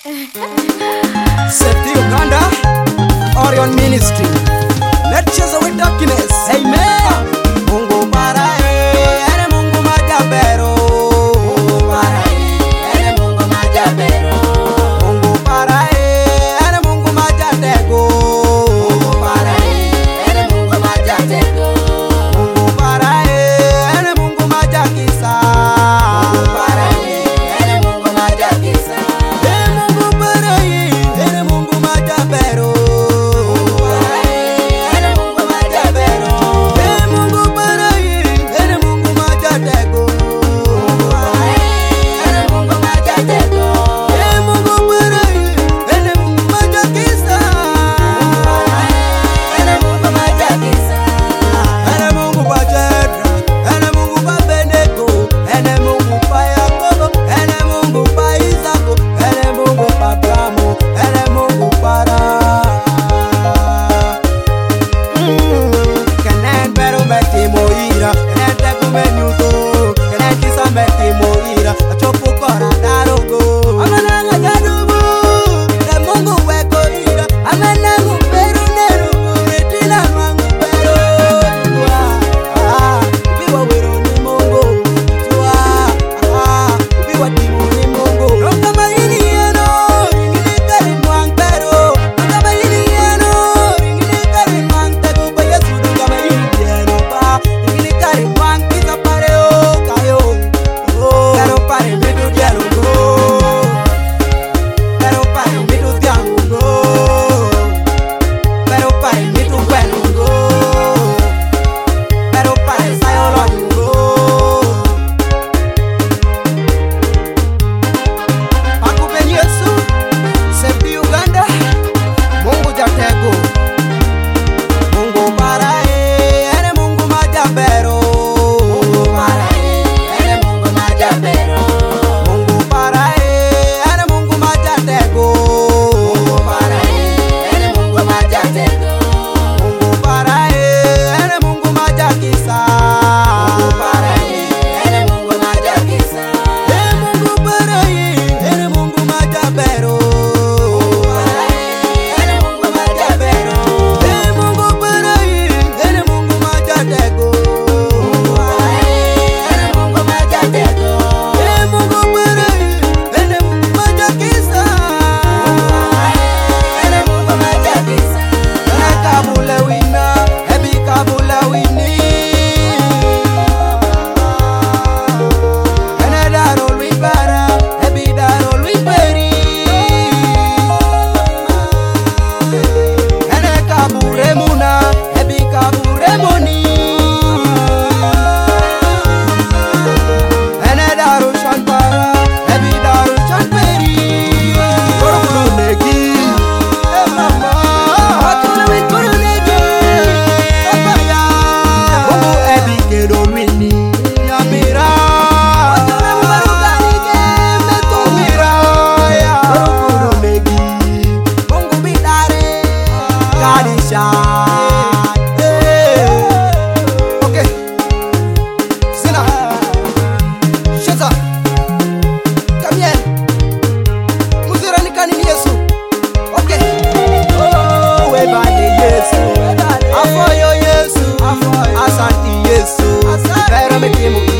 Safety Uganda, Orion Ministry. Let's chase away darkness. Amen. Mungu parae, ene Mungu majabero. Mungu parae, ene Mungu majabero. Mungu parae, ene Mungu majatego. Mungu parae, ene Mungu majatego. Mungu parae, ene Mungu majakisa. Mungu parae, ene Mungu majakisa. Mungu parae, ene Mungu majabero. Mungu parae, ene Mungu majabero. Mungu parae, ene Mungu majatego. Mungu parae, ene Mungu majatego. Mungu parae, ene Mungu majakisa. Mungu parae, ene Mungu majakisa. Ene Mungu pajedra, ene Mungu pabenego, ene Mungu pa Yakobo, ene Mungu pa Isako, ene Mungu pa Abrahamu, ene Mungu para. Kenen beru meti moira, kenen teku menyuto, kenen kisa meti moira, achopu kora darogo. Amananga jadubu, ne Mungu weko ira, amenangu peru neru, retina mangu peru. Ubiwa wero ni Mungu, ubiwa timu ni Mungu. Ronga maini yeno, ringini kari mwang peru. Ronga maini yeno, ringini kari mwang teku pa Yesu. Ronga maini yeno pa, ringini kari mwang kita pareo kayo. Pero pare mitu dialungo, pero pare mitu dialungo, pero pare mitu buenungo, pero pare sayolongo. Akupe Yesu, Safety Uganda, Mungu jatego. Mungu parae, ene Mungu majabero. Mungu parae, ene Mungu majabero. Mungu parae, ene Mungu majatego. Mungu parae, ene Mungu majatego. Mungu parae, ene Mungu majakisa. Mungu parae, ene Mungu majakisa. Mungu parae, ene Mungu majabero. Mungu parae, ene Mungu majabero. Mungu parae, ene Mungu majatego. Mungu parae, ene Mungu majatego. Mungu parae, ene Mungu majakisa. Ene Mungu majakisa. Ene kabule wina, ebi kabule wini. Ene daro lui bara, ebi daro lui peri. Ene kabure muna, ebi kabure moni. Ene daro chantara, ebi daro chantperi. Koro negi, mama. Akuna wit koro negi, papaya. Mungu ebi kedo wini, yamira. Akuna mbaru kanike, metumira. Koro negi, Mungu bidare, kadisha. Okay, Zina, Sheza, Kamien, Muzira nikani ni Yesu. Okay, oh webale Yesu, afoyo Yesu, asanti Yesu, pero metimu